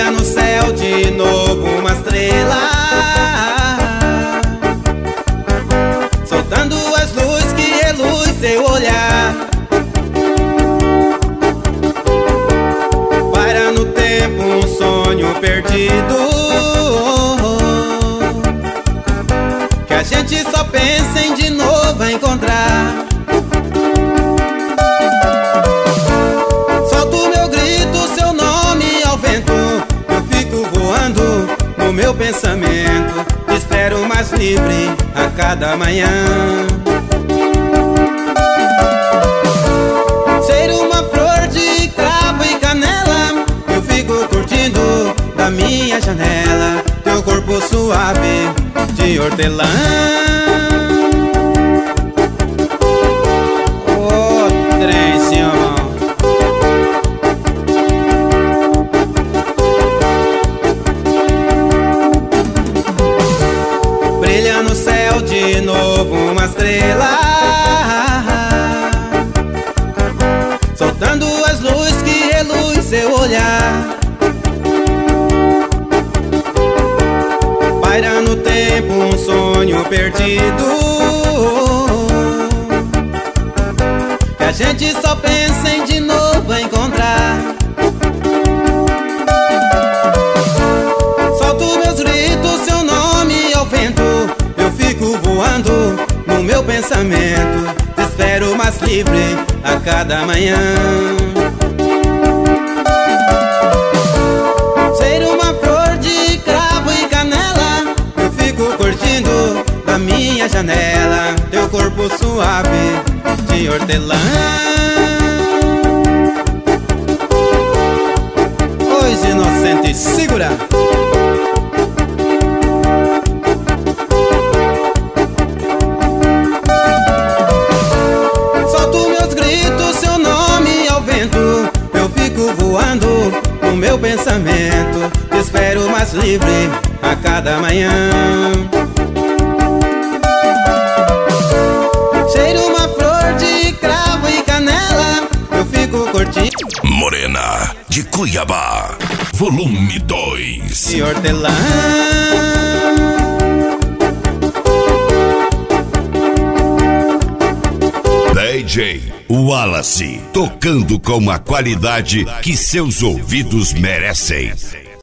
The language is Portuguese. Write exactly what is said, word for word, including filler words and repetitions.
Brilha no céu de novo uma estrela, soltando as luzes que reluz seu olhar. Para no tempo um sonho perdido, que a gente só pensa em de novo encontrar. Solto meu grito, seu nome ao vento, eu fico voando no meu pensamento. Te espero mais livre a cada manhã. Ser uma flor de cravo e canela, eu fico curtindo da minha janela. Teu corpo suave de hortelã. Oh, trem, senhor. Brilha no céu de novo uma estrela, soltando as luzes que reluz seu olhar. Paira no tempo um sonho perdido, que a gente só pensa em de novo encontrar. Solto meus gritos, seu nome ao vento, eu fico voando no meu pensamento. Te espero mais livre a cada manhã. Ser uma flor de cravo e canela, eu fico curtindo da minha janela. Teu corpo suave de hortelã. Pois inocente, segura. Solto meus gritos, seu nome ao vento, eu fico voando no meu pensamento. Te espero mais livre a cada manhã. Cheiro uma flor de cravo e canela, eu fico curtindo. Morena de Cuiabá, volume dois. De hortelã. D J Wallace, tocando com a qualidade que seus ouvidos merecem.